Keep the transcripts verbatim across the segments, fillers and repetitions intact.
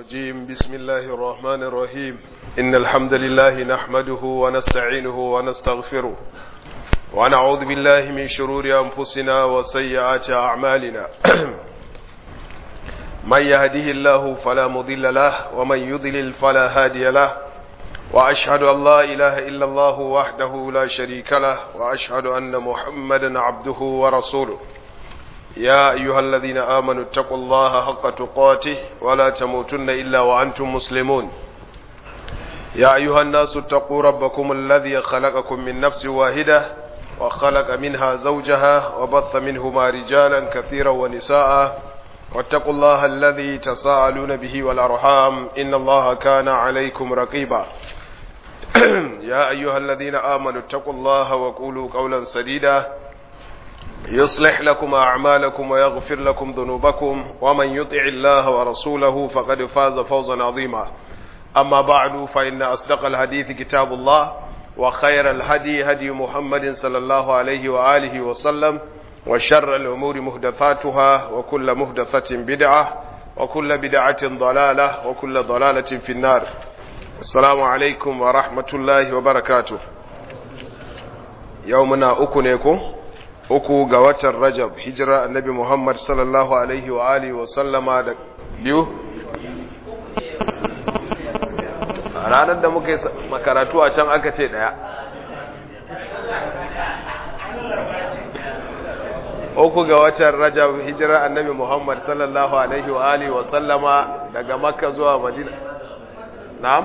الرجيم بسم الله الرحمن الرحيم إن الحمد لله نحمده ونستعينه ونستغفره ونعوذ بالله من شرور أنفسنا وسيئات أعمالنا من يهده الله فلا مضل له ومن يضلل فلا هادي له وأشهد أن لا إله إلا الله وحده لا شريك له وأشهد أن محمدا عبده ورسوله يا أيها الذين آمنوا اتقوا الله حق تقاته ولا تموتن إلا وأنتم مسلمون يا أيها الناس اتقوا ربكم الذي خلقكم من نفس واحدة وخلق منها زوجها وبث منهما رجالا كثيرا ونساء واتقوا الله الذي تساءلون به والأرحام إن الله كان عليكم رقيبا يا أيها الذين آمنوا اتقوا الله وقولوا قولا سديدا يصلح لكم أعمالكم ويغفر لكم ذنوبكم ومن يطع الله ورسوله فقد فاز فوزا عظيما أما بعد فإن أصدق الحديث كتاب الله وخير الهدي هدي محمد صلى الله عليه وآله وسلم وشر الأمور محدثاتها وكل محدثة بدعة وكل بدعة ضلالة وكل ضلالة في النار السلام عليكم ورحمة الله وبركاته يومنا أكنكم uku ga watan Rajab hijira annabi Muhammad sallallahu alaihi wa alihi wa sallama da biyu ranar da muka yi makaratu a can aka ce daya uku ga watan Rajab hijira annabi Muhammad sallallahu alaihi wa alihi wa sallama daga Makka zuwa Madina na'am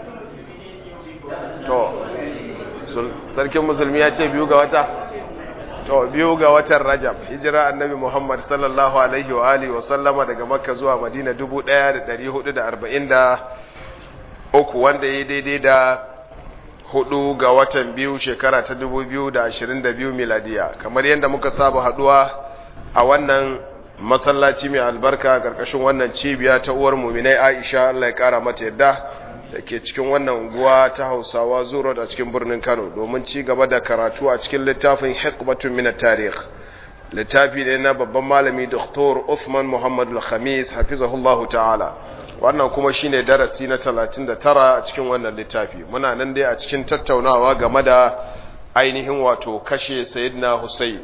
to sarkin musulmi ya ce biyu ga wata to biyu ga watan Rajab hijira annabi Muhammad sallallahu alaihi wa alihi wa sallama daga Makka zuwa Madina dubu ɗaya da ɗari hudu da arba'in da uku wanda yayi daidai da hudu ga watan biyu shekara ta dubu biyu da ashirin da biyu miladiya kamar yadda muka saba haduwa a wannan masallaci mai albarka karkashin wannan cibiya ta uwar mu'minai Aisha Allah ya kara mata yadda da ke cikin wannan unguwa ta Hausawa Zuro a cikin birnin Kano domin ci gaba da karatu a cikin littafin Hikmatun min at-Tarikh littafi ne na babban malami Dr. Uthman Muhammad Al-Khamis hafizahullahu ta'ala wannan kuma shine darasi na talatin da tara a cikin wannan littafi muna nan dai a cikin tattaunawa game da ainihin wato kashe Sayyidina Hussein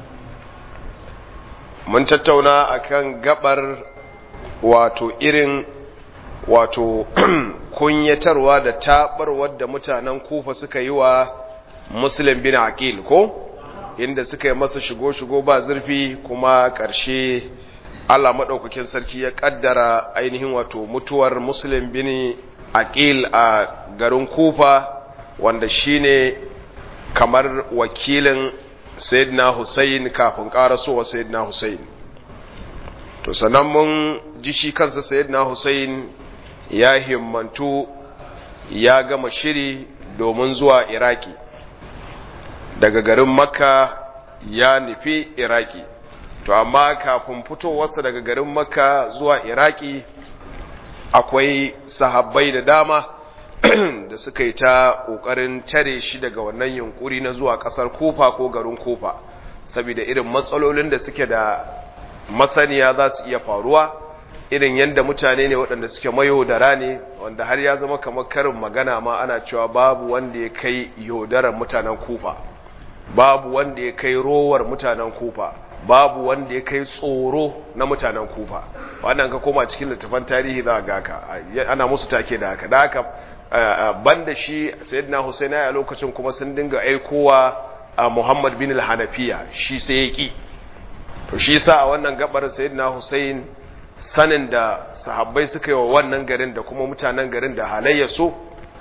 mun tattauna akan gabar wato irin wato kunyatarwa da tabarwar da mutanen Kufa suka yi wa Muslim bin Aqil ko inda suka yi masa shigo-shigo ba zurfi kuma ƙarshe Allah madaukakin sarki ya kaddara ainihin wato mutuwar Muslim bin Aqil a garin Kufa wanda shine kamar wakilin Sayyidina Hussein kafin karasowa Sayyidina Hussein to sanan mun ji shi kansa Sayyidina Hussein ya himmantu ya gama shiri domin zuwa Iraki daga garin Makka ya nufi Iraki to amma kafin fitowarsa daga garin Makka zuwa Iraki akwai sahabbai da dama da suka yi ta ƙoƙarin tare shi daga wannan yunkuri na zuwa ƙasar Kufa ko garin Kufa saboda irin matsalolin da suke da masaniya za su iya faruwa irin yadda mutane ne waɗanda suke mayo da rane wanda har ya zama kamar karin magana ma ana cewa babu wanda ya kai yaudarar mutanen Kufa babu wanda ya kai rowar mutanen Kufa babu wanda ya kai tsoro na mutanen Kufa wannan ka koma cikin littafin tarihi za ga haka ana musu take da haka da haka banda shi Sayyidina Husaini a lokacin kuma sun dinga aikowa Muhammad bin al-Hanafiya shi sai ya ki to shi sa a wannan gabar Sayyidina Husain sanin da sahabbai suka yi wa wannan garin da kuma mutanen garin da halayya so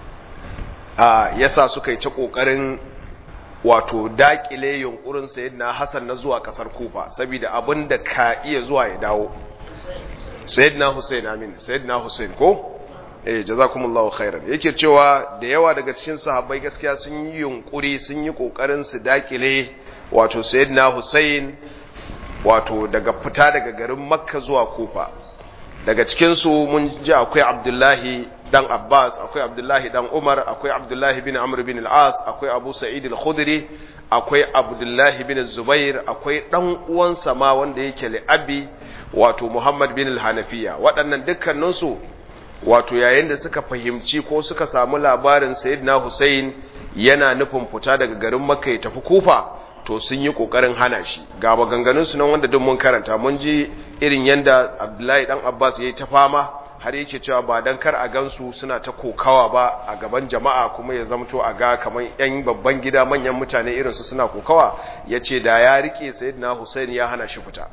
a yasa suka yi ta kokarin wato dakile yunkurin Sayyidina Hassan na zuwa kasar Kufa saboda abinda ka iya zuwa ya dawo Sayyidina Hussein amin Sayyidina Hussein ko eh jazakumullahu khairan yake cewa da yawa daga cikin sahabbai gaskiya sun yi yunkuri sun yi kokarin su dakile wato Sayyidina Hussein wato daga fita daga garin Makka zuwa Kufa daga cikin su mun ji akwai Abdullahi dan Abbas akwai Abdullahi dan Umar akwai Abdullahi bin Amr bin al-As akwai Abu Sa'id al-Khudri akwai Abdullahi bin Zubair akwai dan uwansa ma wanda yake li abi wato Muhammad bin al-Hanafiya waɗannan dukkanin su wato yayin da suka fahimci ko suka samu labarin sayyidina Hussein yana nufin fita daga garin Makka ya tafi Kufa to sun yi kokarin hana shi ga maganganun su nan wanda duk mun karanta mun ji irin yanda Abdullahi dan Abbas yayi ta fama har yake cewa ba dan kar a gansu suna ta kokawa ba a gaban jama'a kuma ya zamto a ga kaman yan babban gida manyan mutane irin su suna kokawa yace da ya rike sayyidina Hussein ya hana shi fita.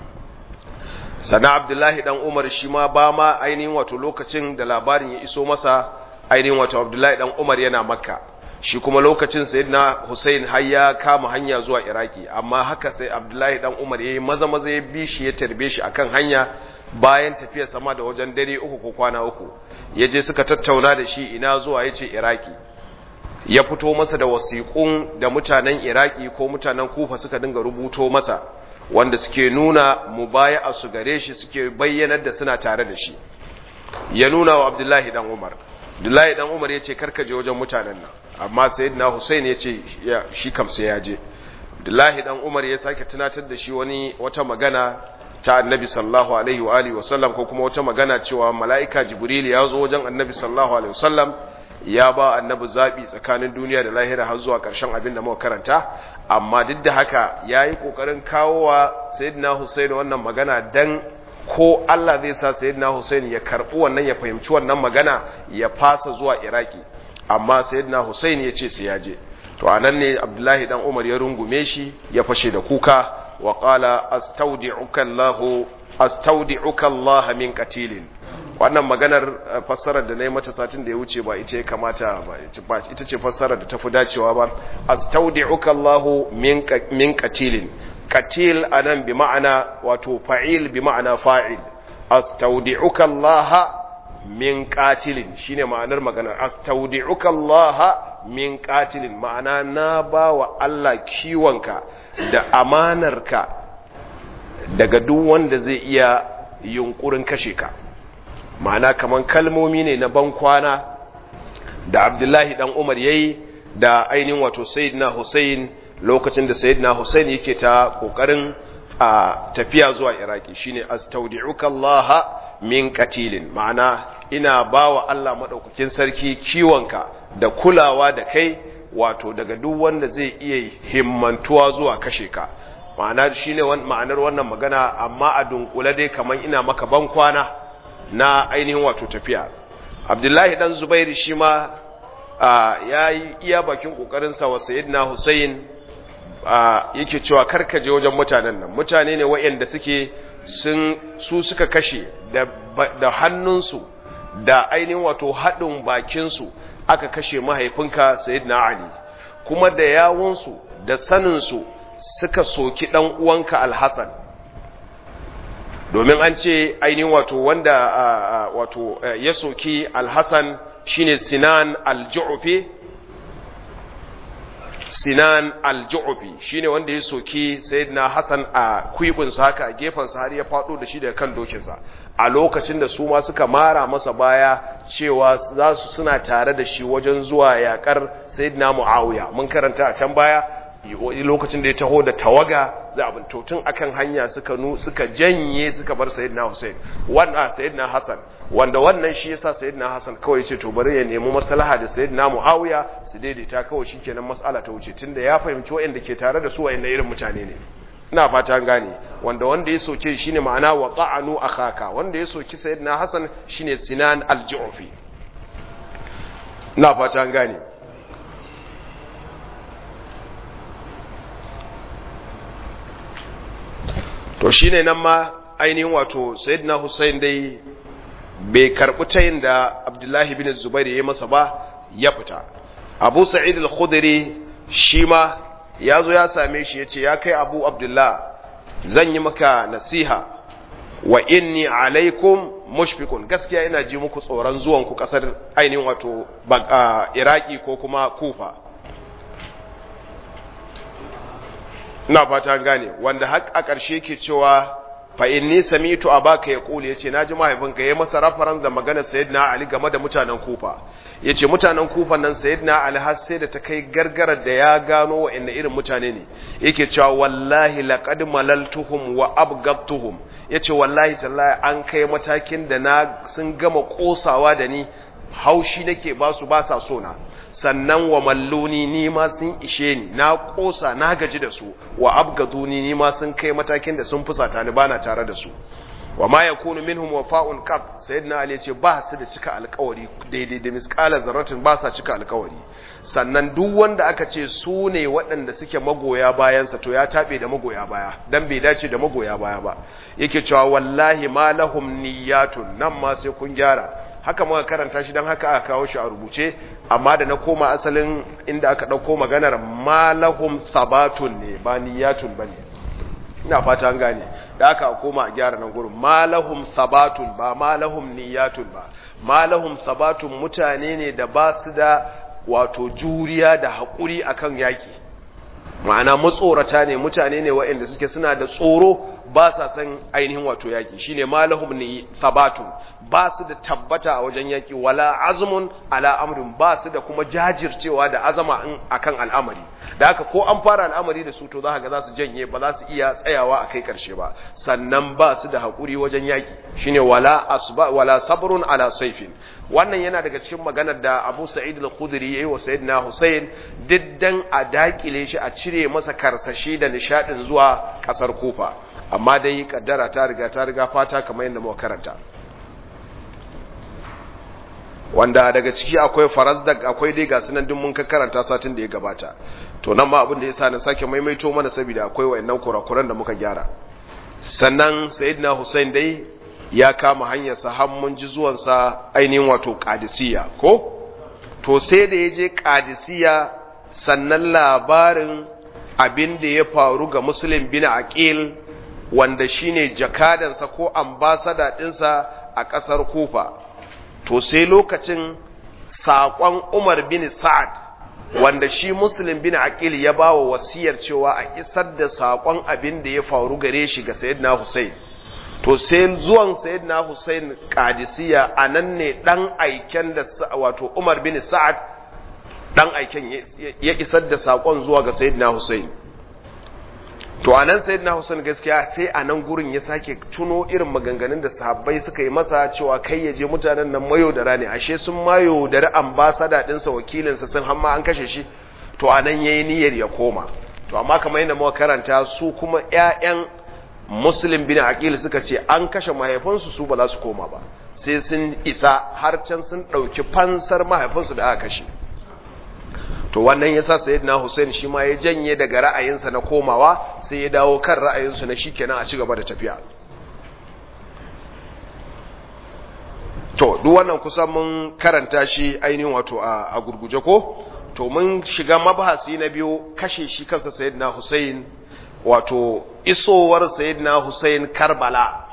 Sana Abdullahi dan Umar shi ma ba ma ainihin wato lokacin da labarin ya iso masa ainihin wato Abdullahi dan Umar yana Makka shi kuma lokacin sayyidina Hussein har ya kama hanya zuwa Iraki amma haka sai Abdullahi dan Umar yayi maza maza ya bi shi ya tarbe shi akan hanya bayan tafiyar sama da wajen dare uku ko kwana uku yaje suka tattauna da shi ina zuwa yace Iraki ya fito masa da wasiƙun da mutanen Iraki ko mutanen Kufa suka dinga rubuto masa wanda suke nuna mubaya'a su gare shi suke bayyanar da suna tare da shi ya nuna wa Abdullahi dan Umar Abdullahi dan Umar yace karka je wajen mutanen nan amma sayyidina Hussein yace shi kam sai ya je Abdullahi dan Umar ya sake tunatar da shi wani wata magana ta Annabi sallallahu alaihi wa alihi wasallam ko kuma wata magana cewa mala'ika Jibril ya zo wajen Annabi sallallahu alaihi wasallam ya ba Annabi zabi tsakanin duniya da lahira har zuwa ƙarshen abin da muka karanta amma duk da haka yayi kokarin kawowa sayyidina Hussein wannan magana dan ko Allah zai sa sayyidina Hussein ya karbi wannan ya fahimci wannan magana ya fasa zuwa Iraki amma sayyidina Hussein ya ce sai ya je to anan ne Abdullahi dan Umar ya rungume shi ya fashe da kuka wa qala astaudi'uka Allah astaudi'uka Allah min qatilin wannan maganar fassarar da nayi mata satin da ya wuce ba ita ya kamata ba ita ce fassarar da tafi dacewa ba astaudi'uka Allah min min qatilin qatil anan bi ma'ana wato fa'il bi ma'ana fa'il astaudi'uka Allah min qatilin shine ma'anar maganar astaudi'uka Allah min qatilin ma'ana na bawa Allah kiwonka da amanarka daga duk wanda zai iya yunkurin kashe ka ma'ana kaman kalmomi ne na bankwana da Abdullahi dan Umar yayi da ainihin wato Sayyidina Hussein lokacin da Sayyidina Hussein yake ta kokarin a tafiya zuwa Iraki shine astaudi'uka Allah min qatilin ma'ana ina bawa Allah madaukakin sarki kiwonka da kulawa da kai wato daga duk wanda zai iya himmantuwa zuwa kashe ka ma'ana shine ma'anar wannan magana amma a dunkule dai kaman ina maka ban kwana na ainihin wato tafiya Abdullahi dan Zubair shi ma yayi iya bakin kokarin sa wa Sayyidina Hussein yake cewa karkaje wajen mutanen nan mutane ne wayanda suke sun su suka kashe da da hannunsu da ainihin wato hadin bakin su aka kashe mahaifinka Sayyidina Ali kuma da yawunsu da saninsu suka soki dan uwanka Al-Hasan domin an ce ainihin wato wanda wato ya soki Al-Hasan shine Sinan Al-Ju'fi Sinan Al-Ju'fi shine wanda ya soki Sayyidina Hasan a kuibinsa haka a gefansa har ya fado da shi daga kan dokinsa a lokacin da su ma suka mara masa baya cewa za su suna tare da shi wajen zuwa yakar Sayyidina Muawiya mun karanta a can baya lokacin da ya taho da tawaga za a binto tun akan hanya suka nu suka janye suka bar Sayyidina Hussein wanda Sayyidina Hassan wanda wannan shi yasa Sayyidina Hassan kawai ce to bari ya nemi maslaha da Sayyidina Muawiya su daidaita kawai shikenan mas'ala ta wuce tunda ya fahimci wayanda ke tare da su wayanda irin mutane ne ina fata an gane wanda wanda ya soke shine ma'ana wa ta'anu akhaka wanda ya soki Sayyidina Hassan shine Sinan al-Ju'fi ina fata an gane to shine nan ma ainihin wato Sayyidina Hussein dai bai karbi tayin da Abdullahi bin Zubair ya masa ba ya fita Abu Sa'id al-Khudri shi ma yazo ya same shi yace ya kai Abu Abdullah zan yi maka nasiha wa inni alaikum mushfiqun gaskiya ina ji muku tsoron zuwan ku kasar ainihin wato Iraki ko kuma Kufa ina fata gane wanda har a ƙarshe yake cewa fa inni sami'tu abaka yaqulu yace naji mahaifinka yayi masa reference da maganar sayyidina Ali game da mutanen Kufa yace mutanen Kufa nan sayyidina Ali har sai da ta kai gargarar da ya gano wa'anne irin mutane ne yake cewa wallahi laqad malaltuhum wa abgadtuhum yace wallahi tallahi an kai matakin da na sun gama kosawa da ni haushi nake ba su ba sa so na sannan wa malluni ni ma sun ishe ni na kosa na gaji da su wa abgaduni ni ma sun kai matakin da sun fusata ni bana tare da su wa ma yakunu minhum wafa'un qab sayyidina ali yace ba su da cika alƙawari daidai da misqala zarratin ba sa cika alƙawari sannan duk wanda aka ce su ne waɗanda suke magoya bayan sa to ya tabe da magoya baya dan bai dace da magoya baya ba yake cewa wallahi ma lahum niyyatun nan ma sai kun gyara haka muka karanta shi dan haka aka kawo shi a rubuce amma da na koma asalin inda aka dauko maganar malahum sabatun ne ba niyatun bane ina fata an gane da aka koma a gyara nan gurin malahum sabatun ba malahum niyatun ba malahum sabatun mutane ne da ba su da wato juriya da hakuri akan yaki ma'ana matsorata ne mutane ne waɗanda suke suna da tsoro ba sa san ainihin wato yaki shine malahum ni sabatun ba su da tabbata a wajen yaki wala azmun ala amrin ba su da kuma jajircewa da azama in akan al'amari da haka ko an fara al'amari da su to zaka ga za su janye ba za su iya tsayawa a kai karshe ba sannan ba su da hakuri wajen yaki shine wala asba wala sabrun ala sayfin wannan yana daga cikin maganar da Abu Sa'id al-Khudri yayi wa Sayyidina Hussein diddan a dakile shi a cire masa karsashi da nishadin zuwa kasar Kufa amma dai kaddara ta riga ta riga fata kamar yadda muka karanta wanda daga ciki akwai farazdak akwai dai ga sunan din mun ka karanta satin da ya gabata to nan ma abin da yasa na sake maimaito mana saboda akwai wayannan kurakuran da muka gyara sannan Sayyidina Hussein dai ya kama hanyar sa har mun ji zuwan sa ainihin wato Qadisiyya ko to sai da yaje Qadisiyya sannan labarin abin da ya faru ga Muslim bin Aqil wanda shine jakadansa ko ambassador dinsa a kasar Kufa to sai lokacin saƙon Umar bin Sa'ad wanda shi Muslim bin Aqil ya bawa wasiyar cewa a isar da saƙon abin da ya faru gare shi ga Sayyidina Hussein to sai zuwan Sayyidina Hussein Qadisiyya anan ne dan aiken da wato Umar bin Sa'ad dan aiken ya isar da saƙon zuwa ga Sayyidina Hussein to anan Sayyidina Hussein gaskiya sai anan gurin ya sake tuno irin maganganun da sahabbai suka yi masa cewa kai yaje mutanen nan mayo da rani ashe sun mayo da ambassador din sa wakilin sa sun hamma an kashe shi to anan yayi niyyar ya koma to amma kamar yadda muka karanta su kuma ƴaƴan Muslim bin Aqil suka ce an kashe mahaifinsu su ba za su koma ba sai sun isa har can sun dauki fansar mahaifinsu da aka kashe to wannan yasa Sayyidina Hussein shi ma ya janye daga ra'ayinsa na komawa sai ya dawo kan ra'ayinsu na shikenan a ci gaba da tafiya to duk wannan kusan mun karanta shi ainihin wato a, a gurguje ko to mun shiga mabahasi na biyu kashe shi kansa Sayyidina Hussein wato isowar Sayyidina Hussein Karbala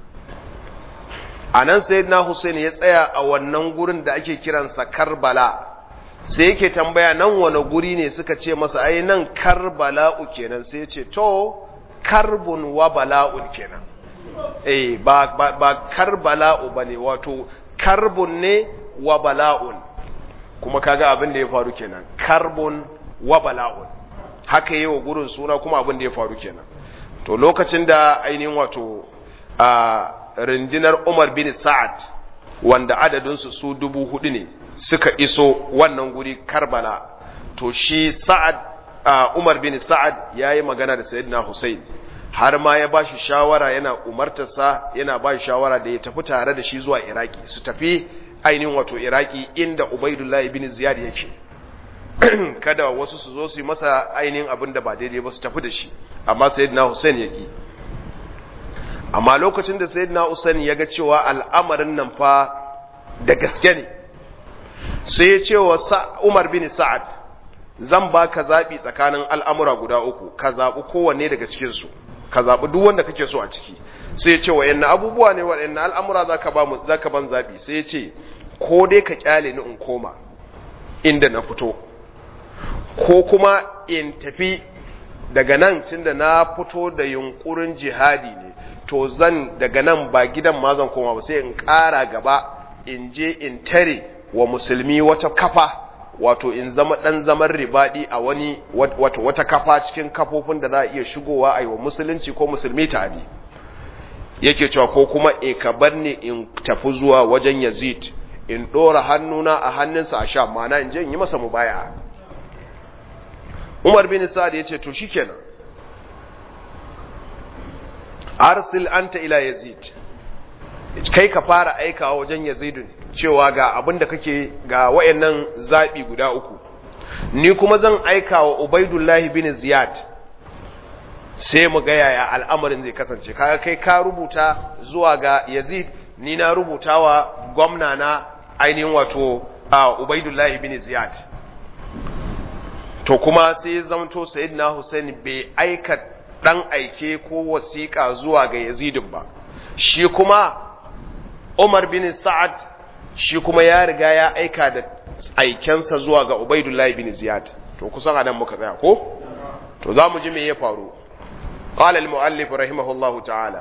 anan Sayyidina Hussein ya tsaya a wannan gurin da ake kiransa Karbala sai yake tambaya nan wani guri ne suka ce masa ai nan Karbala'u kenan sai ya ce to karbun wa bala'un kenan eh ba ba, ba Karbala'u bane wato karbun ne wa bala'un kuma kaga abin da ya faru kenan karbun wa bala'un haka yi wa gurin suna kuma abin da ya faru kenan to lokacin da ainihin wato a rindinar Umar bin Sa'ad wanda adadinsu su dubu hudu ne suka iso wannan guri Karbala to shi Sa'ad uh, Umar bin Sa'ad yayi magana da Sayyidina Hussein har ma ya bashi shawara yana umartarsa yana bashi shawara da ya tafi tare da shi zuwa Iraki su tafi ainihin wato Iraki inda Ubaydullah ibn Ziyad yake kada wasu su zo su yi masa ainihin abin da ba daidai ba su tafi da shi amma Sayyidina Hussein yaki amma lokacin da Sayyidina Hussein ya ga cewa al'amarin nan fa da gaske ne sai ya ce wa Umar bin Sa'ad zan baka zabi tsakanin al'amura guda uku ka zabi kowanne daga cikin su ka zabi duk wanda kake so a ciki sai ya ce wa yanna abubuwa ne waɗannan al'amura zaka ba mu zaka ban zabi sai ya ce ko dai ka kyale ni in koma inda na fito ko kuma in tafi daga nan tunda na fito da yunkurin jihadi ne to zan daga nan ba gidan ma zan koma ba sai in ƙara gaba in je in tare wa musulmi wata kafa, wato in zama ɗan zaman ribaɗi a wani wato wata kafa cikin kafofin da za a iya shigowa a yi wa musulunci ko musulmi tare. Yake cewa ko kuma e ka bar ni in tafi zuwa wajen Yazid in ɗora hannuna a hannunsa a sha, mana in je in yi masa mubaya. Umar bin Sa'ad ya ce to shikenan, arsil anta ila Yazid, kai ka fara aikawa wajen Yazid cewa ga abin da kake, ga wayannan zabi guda uku, ni kuma zan aikawa Ubaidullah bin Ziyad, sai mu ga yaya al'amarin zai kasance. Kaga kai ka rubuta zuwa ga Yazid, ni na rubuta wa gwamna na ainihin wato Ubaidullah bin Ziyad. To kuma sai zamto Sayyidina Hussein bai aika dan aike ko wasiƙa zuwa ga Yazid ba, shi kuma Umar bin Sa'ad shi kuma ya riga ya aika da aikensa zuwa ga Ubaidullah bin Ziyad. To kusan anan muka tsaya ko? To zamu ji me ya faru. قال المؤلف رحمه الله تعالى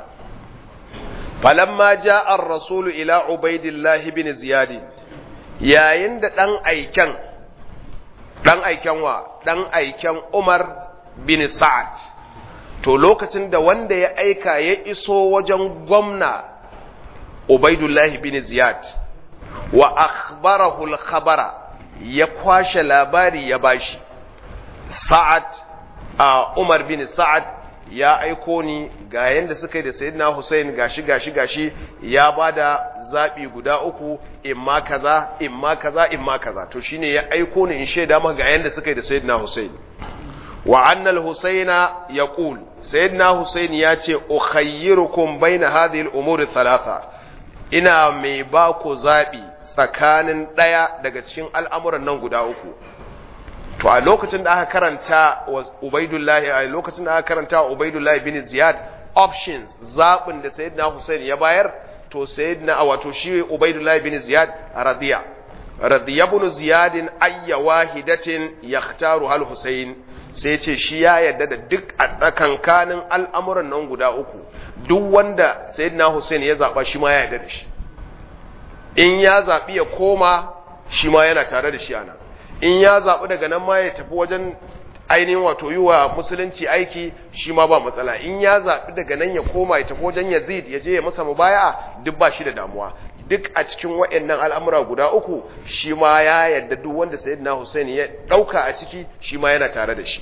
فلما جاء الرسول إلى عبيد الله بن زياد yayin da dan aiken dan aiken wa dan aiken Umar bin Sa'ad, to lokacin da wanda ya aika ya iso wajen gwamna Ubaidullah bin Ziyad wa akhbarahu al-khabara, ya kwashe labari ya bashi, Sa'ad a Umar bin Sa'ad ya aiko ni ga yanda suka yi da Sayyidina Hussein gashi gashi gashi, ya bada zabi guda uku, imma kaza imma kaza imma kaza, to shine ya aiko ni in shaida maka ga yanda suka yi da Sayyidina Hussein. Wa anna al-Husaina yaqul, Sayyidina Hussein ya ce ukhayyirukum baina hadhihi al-umur thalatha, ina mai ba ku zabi tsakanin daya daga cikin al'amuran nan guda uku. To a lokacin da aka karanta wa Ubaidullah, a lokacin da aka karanta wa Ubaidullah bin Ziyad options, zabin da Sayyidina Hussein ya bayar, to Sayyidina wato shi Ubaidullah bin Ziyad radiya radiya ibn Ziyad ayya wahidatin yakhtaru al Hussein, sai ce shi ya yarda da duk a tsakankanin al'amuran nan guda uku, duk wanda Sayyidina Hussein ya zaba shi ma ya yarda da shi. In ya zabi ya koma, shi ma yana tare da shi ana. In ya zaɓi daga nan ma ya tafi wajen ainihin wato yi wa musulunci aiki, shi ma ba matsala. In ya zaɓi daga nan ya koma ya tafi wajen Yazid ya je ya masa mubaya'a, duk ba shi da damuwa. Duk a cikin waɗannan al'amura guda uku, shi ma ya yadda duk wanda Sayyidina Hussein ya ɗauka a ciki, shi ma yana tare da shi.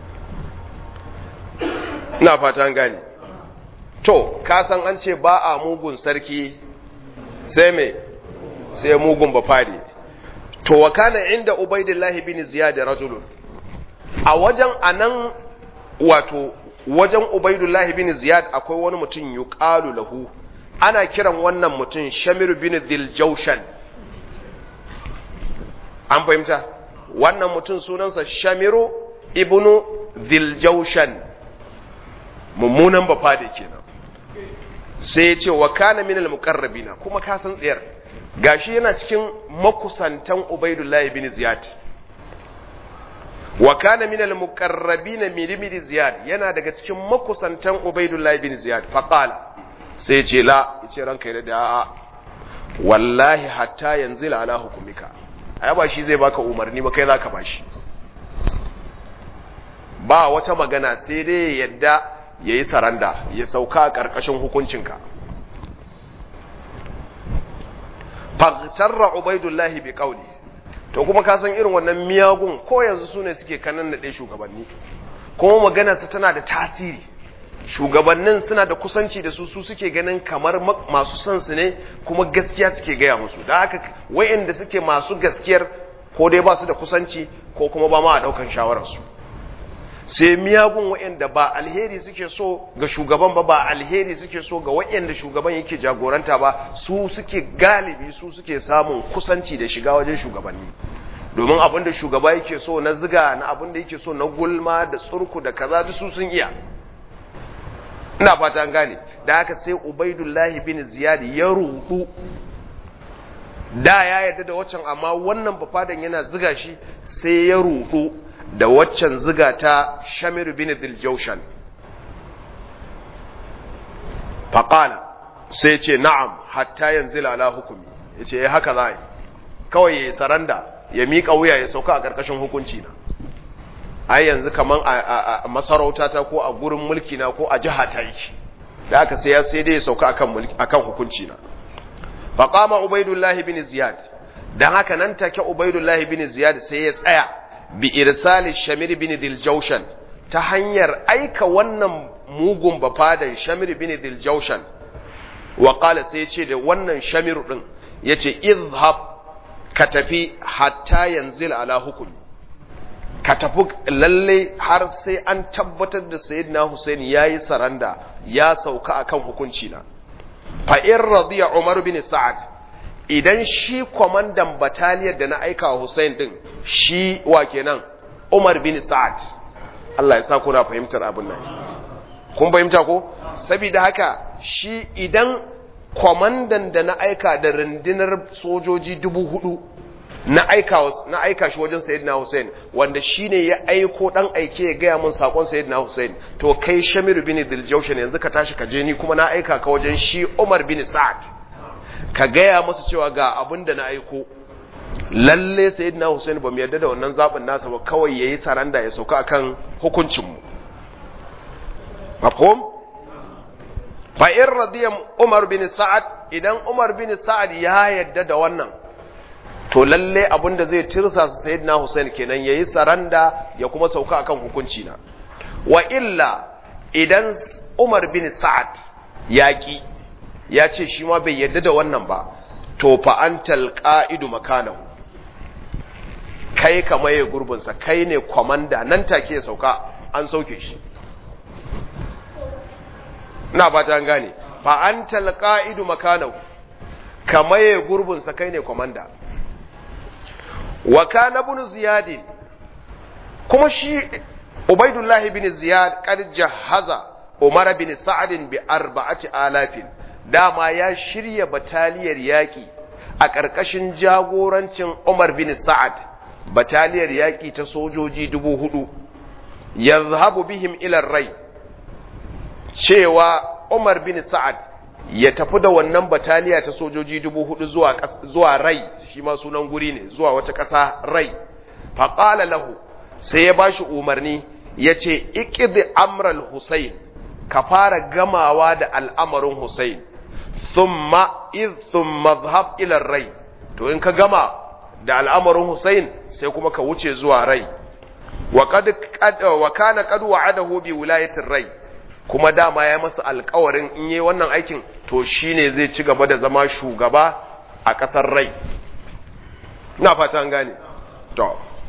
Ina fata an gane. To, ka san an ce ba a mugun sarki sai me, sai mugun bafadi. To wa kana inda Ubaidullah bin Ziyad rajulun, a wajen anan wato wajen Ubaidullah bin Ziyad akwai wani mutum yuqalu lahu, ana kiran wannan mutum Shamir bin Dhiljawshan. An fahimta? Wannan mutum sunansa Shamiru ibnu Dhiljawshan, mummunan bafade kenan. Sai ya ce wa kana min al-muqarrabina, kuma ka san tsayar gashi yana cikin makusantan Ubaidullah bin Ziyad. Wa kana min al-muqarrabin min ibn Ziyad, yana daga cikin makusantan Ubaidullah bin Ziyad. Fa qala, sai ce la, yace ranka yana da a'a, wallahi hatta yanzila ala hukumika, ai ba shi zai baka umarni ba, kai zaka bashi. Ba wata magana, sai dai yadda yayi saranda, ya sauka a karkashin hukuncinka. Fagtarra Ubaidullah bi qawli, to kuma ka san irin wannan miyagun ko yanzu sune suke kanan da shugabanni, kuma maganar su tana da tasiri. Shugabannin suna da kusanci da su, su suke ganin kamar masu son su ne, kuma gaskiya suke gaya musu. Da haka wayanda suke masu gaskiyar ko dai ba su da kusanci ko kuma ba ma a daukan shawarar su. Sai miyagun wayanda ba alheri suke so ga shugaban ba, ba alheri suke so ga wayanda shugaban yake jagoranta ba, su suke galibi su suke samun kusanci da shiga wajen shugabanni. Domin abinda shugaba yake so na ziga, na abinda yake so na gulma da tsurku da kaza, duk su sun iya. Ina fata an gane. Da haka sai Ubaidullah bin Ziyad ya rudu, da ya yarda da waccan, amma wannan bafadan yana ziga shi, sai ya rudu da waccan ziga ta Shamir bin Dhiljawshan. faqala sai ce na'am hatta yanzila ala hukumi yace eh haka za yi kawai ya saranda ya mika wuya ya sauka a karkashin hukunci na ai yanzu kaman a masarauta ta ko a gurin mulki na ko a jiha ta yake da aka sai ya sai dai ya sauka akan mulki akan hukunci na faqama ubaidullah ibn ziyad dan haka nan take ubaidullah ibn ziyad sai ya tsaya bi irsali shamir ibn diljawshan ta hanyar aika wannan mugun bafadan shamir ibn diljawshan wa qala sai ya ce da wannan shamir din yace izhab ka tafi hatta yanzil ala hukumi ka tafi lalle har sai an tabbatar da sayyidina Hussein yayi saranda ya sauka akan hukunci na fa in radiya Umar bin Sa'ad idan shi komandan bataliyar da na aika wa Hussein din shi wa kenan Umar bin Sa'ad Allah ya sa ku na fahimtar abin nan kun fahimta ko saboda haka shi idan komandan da na aika da rundunar sojoji dubu hudu na aika na aika shi wajen sayyidina Hussein wanda shine ya aiko dan aike ya gaya mun sakon sayyidina Hussein to kai Shamir bin Diljawshan yanzu ka tashi ka je ni kuma na aika ka wajen shi Umar bin Sa'ad ka gaya masa cewa ga abin da na aiko lalle sayyidina Hussein ba mu yarda da wannan zabin nasa ba kawai yayi saranda ya sauka akan hukuncin mu mafhum fa in radiya Umar bin Sa'ad idan Umar bin Sa'ad ya yarda da wannan to lalle abinda zai tirsa su sayyidina Hussein kenan yayi saranda ya kuma sauka akan hukunci na wa illa idan Umar bin Sa'ad yaki ya ce shi ma bai yarda da wannan ba to fa antal qa'idu makanahu kai kamaye gurbin sa kai ne komanda nan take ya sauka an sauke shi ina fata an gane fa antal qa'idu makanahu kamaye gurbin sa kai ne komanda wa kana ibn ziyad kuma shi ubaidullah ibn ziyad qad jahaza umar ibn sa'd bi arba'ati alafin dama ya shirya bataliyar yaki a ƙarƙashin jagorancin Umar bin Sa'ad bataliyar yaki ta sojoji dubu hudu yazhabu bihim ila rai cewa Umar bin Sa'ad ya tafi da wannan bataliya ta sojoji dubu hudu zuwa zuwa rai shi ma sunan guri ne zuwa wata ƙasa rai faqala lahu sai ya bashi umarni yace iqdi amral Husayn ka fara gamawa da al'amarin Husayn thumma iz thumma dhhab ila rai to in ka gama da al'amarin Husayn sai kuma ka wuce zuwa rai wa qad wa kana qad wa'adahu bi wilayati rai kuma dama ya masa alƙawarin in yayi wannan aikin to shine zai ci gaba da zama shugaba a ƙasar rai ina fata an gane to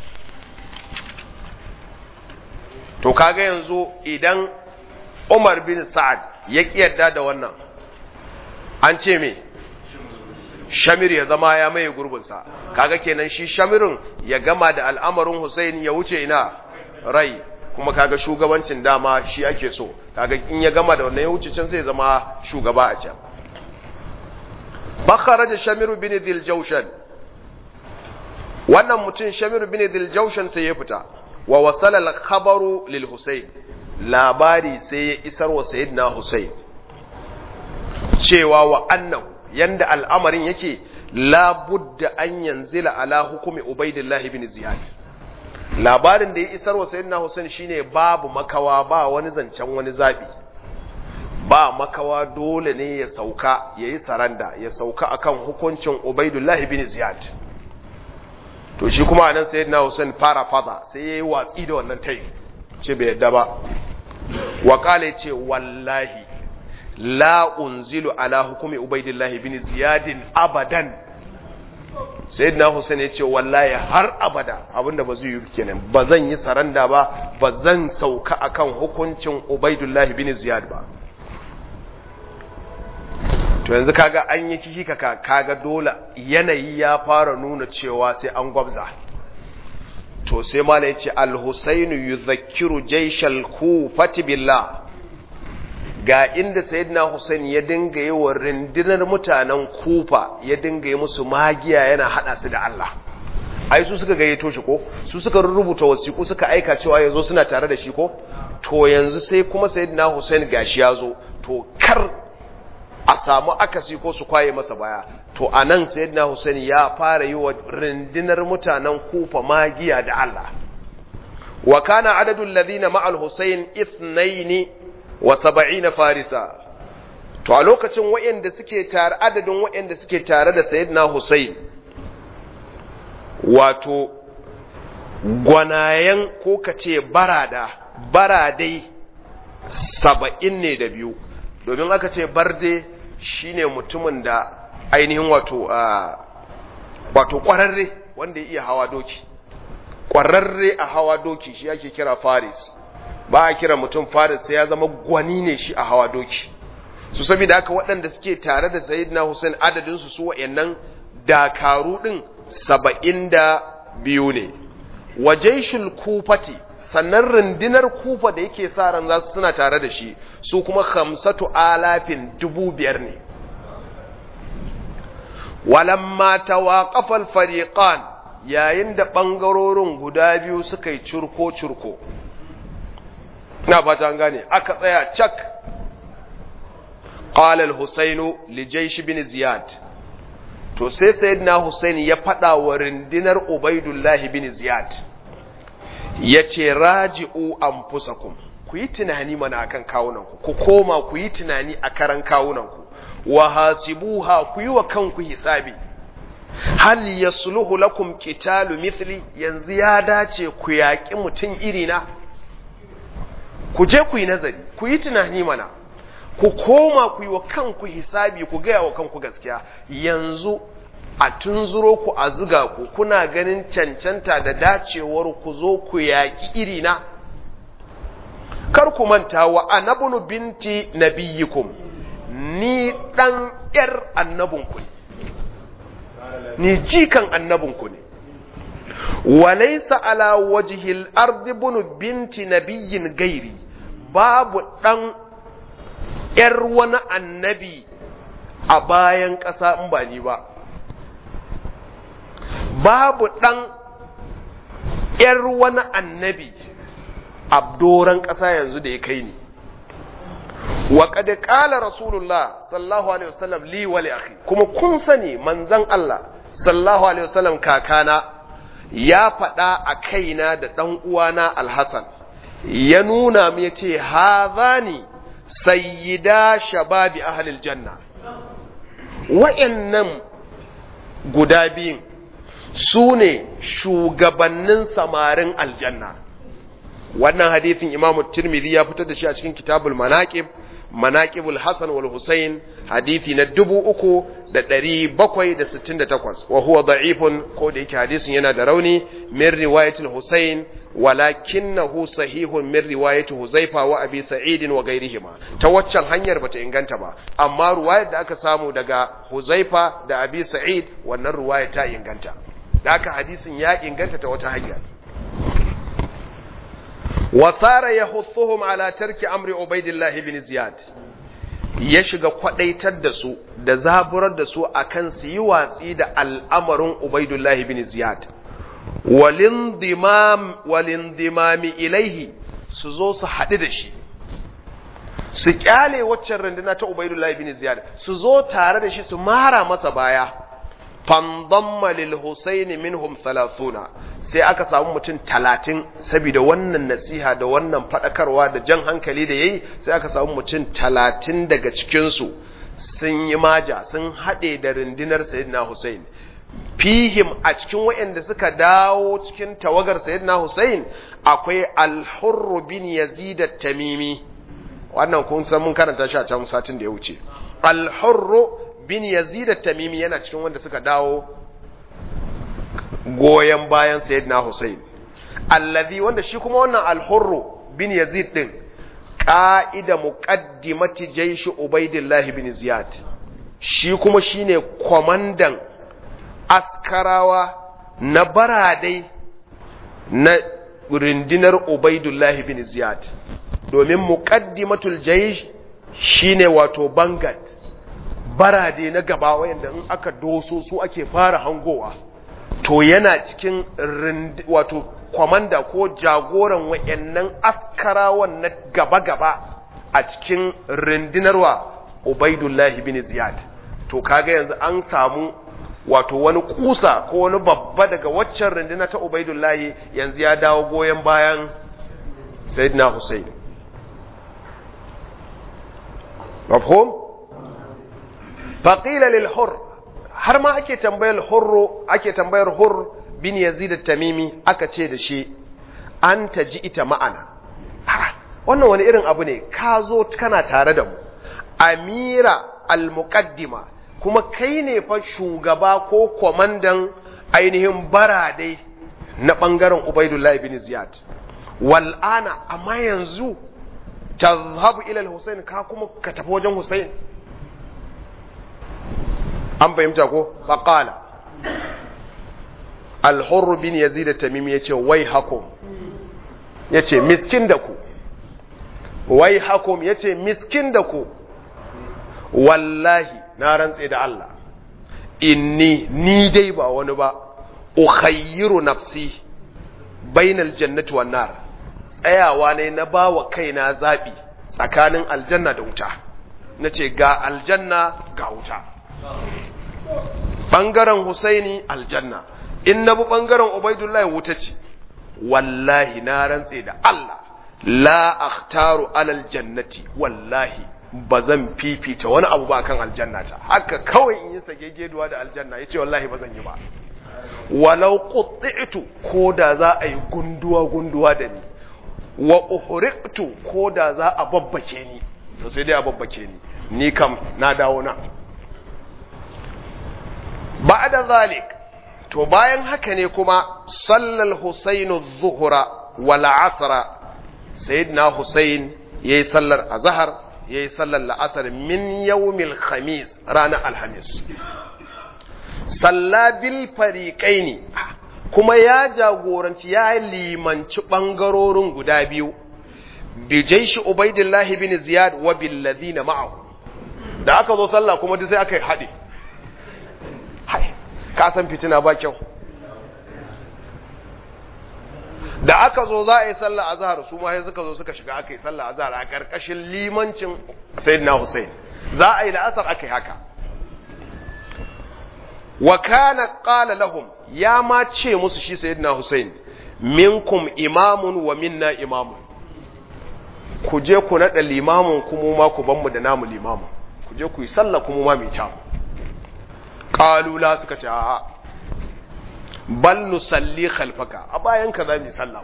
to kaga yanzu idan Umar bin Sa'ad ya kiyarda da wannan an ce me Shamir ya zama ya maye gurbinsa kaga kenan shi Shamirin ya gama da al'amarin Hussein ya wuce ina rai kuma kaga shugabancin dama shi ake so kaga in ya gama da wannan ya wuce can sai ya zama shugaba a can bakharaja Shamir bin Diljawshan wannan mutum Shamir bin Diljawshan sai ya fita wa wasala al-khabaru lil Husayn labari sai ya isar wa sayyidina Husayn cewa wa annahu yanda al'amarin yake la budda an yanzila ala hukumi Ubaidillah ibn Ziyad labarin da ya isar wa sayyidina Husayn shine babu makawa ba wani zancen wani zabi ba makawa dole ne ya sauka yayi saranda ya sauka akan hukuncin Ubaidillah ibn Ziyad to shi kuma anan sayyidina Husayn fara fada sai yayi watsi da wannan tai ce bai yadda ba wa kale ce wallahi la unzilu ala hukumi Ubaidillah ibn Ziyad abadan sayyidina Husayn ya ce wallahi har abada abinda ba zai yi kenan ba zan yi saranda ba ba zan sauka akan hukuncin Ubaidillah ibn Ziyad ba to yanzu kaga an yi kika kaga dole yanayi ya fara nuna cewa sai an gwabza to sai mala yace al-Husayn yuzakkiru jayshal kufati billah ga inda sayyidina Husayn ya dinga yi wa rindinar mutanen Kufa ya dinga yi musu magiya yana hada su da Allah ai su suka gayyato shi ko su suka rubuta wasiku suka aika cewa yazo suna tare da shi ko to yanzu sai kuma sayyidina Husayn gashi yazo to kar samu akasi ko su kwaye masa baya. To anan sayyidina Hussein ya fara yi wa rindinar mutanen Kufa magiya da Allah. wa kana adadul ladina ma'al Hussein ithnain wa sab'ina farisa. To a lokacin waɗanda suke tare adadin waɗanda suke tare da sayyidina Hussein wato gwanayen ko kace barada baradai saba'in ne da biyu, domin aka ce barde shine mutumin da ainihin wato wato kwararre wanda ya iya hawa doki, kwararre a hawa doki shi yake kira faris. Ba a kira mutum faris sai ya zama gwani ne shi a hawa doki. Su saboda haka waɗanda suke tare da sayyidina Hussein adadin su su wayannan dakaru din saba'in da biyu ne. Wajaishul kufati, sannan rundunar Kufa da yake sa ran za su suna tare da shi su kuma khamsatu alafin dubu biyar ne. Walamma tawaqafa al-fariqan, yayin da bangarorin guda biyu suka yi curko curko, na fata an gane, aka tsaya cak. Qala al-Husayn li Jaysh bin Ziyad, to sai sayyidina Husayn ya fada wa rundunar Ubaidullah bin Ziyad, yace raji'u anfusakum, ku yi tunani mana akan kawunanku, ku koma ku yi tunani a karan kawunanku, wa hasibuha, ku yi wa kanku hisabi. Hal yasluhu lakum qitalu mithli, yanzu ya dace ku yaki mutun irina? Ku je ku yi nazari, ku yi tunani mana, ku koma ku yi wa kanku hisabi, ku gaya wa kanku gaskiya. Yanzu a tunzuro ku a zuga ku, kuna ganin cancanta da dacewar ku zo ku yaki irina? Kar ku manta wa anabnu binti nabiyikum, ni dan yar annabinku ne, ni jikan annabinku ne. Walaysa ala wajhil ardi bunu binti nabiyyin gairi, babu dan yar wani annabi a bayan ƙasa in ba ni ba, babu dan yar wani annabi a doran ƙasa yanzu da ya kai ni. Wa qad qala rasulullah sallallahu alaihi wasallam li wa li akhi, kuma kun sani manzon Allah sallallahu alaihi wasallam kakana ya faɗa a kaina da ɗan uwana Al-Hasan, ya nuna mu yace hazani sayyida shababi ahlil janna, wa'annan guda biyun su ne shugabannin samarin aljanna. Wannan hadisin Imam Tirmidhi ya fitar da shi a cikin Kitabul Manaqib, Manaqibul Hasan wal Husayn, hadisi na dubu uku da ɗari bakwai da sittin da takwas, wa huwa da'ifun, ko da yake hadisin yana da rauni, min riwayatul Husayn, walakinahu sahihun min riwayati Huzaifa wa Abi Sa'id wa ghayrihima. Ta waccan hanyar bata inganta ba, amma ruwayar da aka samu daga Huzaifa da Abi Sa'id, wannan ruwaya ta inganta. Da haka hadisin ya inganta ta wata hanya. Wasara yahuthuhum ala tarki amri Ubaidillah ibn Ziyad, ya shiga kwadaitar da su da zaburar da su akan su yi watsi da al'amarin Ubaidullah ibn Ziyad, walindimam walindimami ilaihi, su zo su haɗu da shi, su kyale waccan runduna ta Ubaidullah ibn Ziyad, su zo tare da shi su mara masa baya. Fandamma lil Husayn minhum thalathuna, sai aka samu mutum talatin, saboda wannan nasiha da wannan fadakarwa da jan hankali da yayi, sai aka samu mutum talatin daga cikinsu sun yi maja, sun haɗe da rundunar Sayyidina Hussein. Fihim, a cikin waɗanda suka dawo cikin tawagar Sayyidina Hussein akwai Al-Hurr bin Yazid at-Tamimi, wannan kun san mun karanta shi a can satin da ya wuce. Al-Hurr bin Yazid at-Tamimi yana cikin wanda suka dawo goyen bayan Sayyidina Hussein, allazi, wanda shi kuma wannan Al-Hurr bin Yazid din qa'ida muqaddimati jaysh Ubaidillah bin Ziyad, shi kuma shine komandan askarawa na baradai na rundunar Ubaidullah bin Ziyad, domin muqaddimatul jaysh shine wato bangat, barade na gaba wayanda in aka doso su ake fara hangowa. To yana cikin wato kwamanda ko jagoran wayannan askarawan na gaba-gaba a cikin rundunarwa Ubaidullah bin Ziyad. To kaga yanzu an samu wato wani kusa ko wani babba daga waccan runduna ta Ubaidullah yanzu ya dawo goyen bayan Sayyidina Hussein. Mafhum? Faqila lil Hurr, har ma ake tambayar Hurr, ake tambayar Hurr bin Yazid at-Tamimi, aka ce da shi anta ji ita ma'ana. Wannan wani irin abu ne, ka zo kana tare da mu, amira al-muqaddima, kuma kai ne fa shugaba ko kwamandan ainihin baradai na ɓangaren Ubaidullah bin Ziyad. Wal'ana, amma yanzu tazhabu ila al-Husayn, ka kuma ka tafi wajen Husayn. An fahimta ko? Faqala al-Hurr bin Yazid at-Tamimi yace wai hakum, yace miskin da ku, wai hakum yace miskin da ku, wallahi na rantse da Allah, inni ni dai ba wani ba, ukhayyiru nafsi bainal jannati wan nar, tsayawa ne na bawa kaina zabi tsakanin aljanna da wuta, nace ga aljanna ga wuta. Bangaren Husaini aljanna, in nabi bangaren Ubaidullah wuta ce. Wallahi na rantse da Allah, la akhtaru alal jannati, wallahi bazan fifita wani abu ba kan aljannata, haka kawai in yi sagegeduwa da aljanna, yace wallahi bazan yi ba. Walau qutti'tu, ko da za a yi gunduwa gunduwa da ni, wa uhriqtu, ko da za a babbace ni, to sai dai a babbace ni, ni kam na dawo na. Ba'da zalik, to bayan haka ne kuma sallal Husainu zuhura wal asra, sayyidina Husain yayi sallar azhar yayi sallar la'asar min yawmil khamis, ranar alhamis. Salla bil fariqaini, kuma ya jagoranci ya limanci bangarorin guda biyu, bi jaishi Ubaidillah bin Ziyad wa bil ladina ma'ahu. Da aka zo sallah kuma duk sai aka haɗe. Hai, ka san fitina ba kyau. Da aka zo za a yi sallah azhar, su ma sai suka zo suka shiga aka yi sallah azhar a karkashin limancin Sayyidina Hussein. Za a yi la'asar aka yi haka. Wa kana qala lahum, ya ma ce musu shi Sayyidina Hussein, minkum imamun wa minna imamun. Ku je ku nada limamun kuma ma ku ban mu da namu limamun. Ku je ku yi sallah kuma ma mai ta. Qalu la, suka ce a'a, bal nusalli khalfaka, a bayan ka za mu sallah.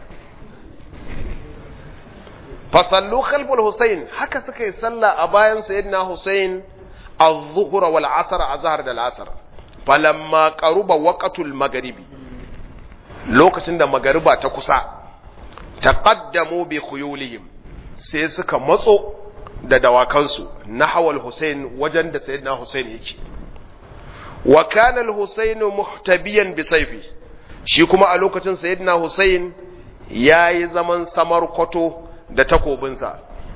Fa sallu khalfal Husayn, haka suka yi sallah a bayan Sayyidina Husayn az-zuhra wal asr, azhar da al-asr. Falamma qaruba waqtul maghribi, lokacin da magariba ta kusa, taqaddamu bi khuyulihim, sai suka matso da dawakansu nahwal Husayn, wajen da Sayyidina Husayn yake. Wa kana al-Husayn muhtabiyan bi sayfi, shi kuma a lokacin Sayyidina Husayn yayi zaman samar kwato da takobinsa.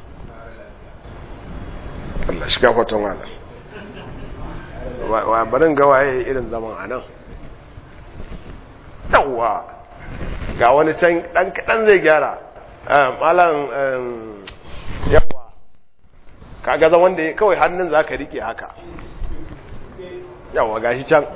Allah shi gafarta mana. Wa barin ga waye irin zaman anan. Yawwa, ga wani can dan kadan zai gyara. Malam yawwa, kaga zaman da kawai hannun zaka rike haka. Yawa gashi can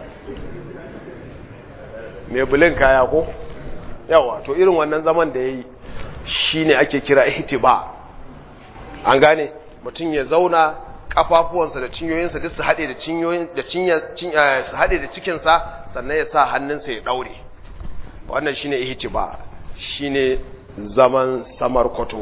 mai bulin kaya ko yawa, to irin wannan zaman da yayi shine ake kira ihtiba. An gane, mutum ya zauna kafafuwansa da cinyoyinsa duk su hade da cinyoyin da cinya su hade da cikin sa, sannan ya sa hannunsa ya daure. Wannan shine ihtiba, shine zaman samar kwato.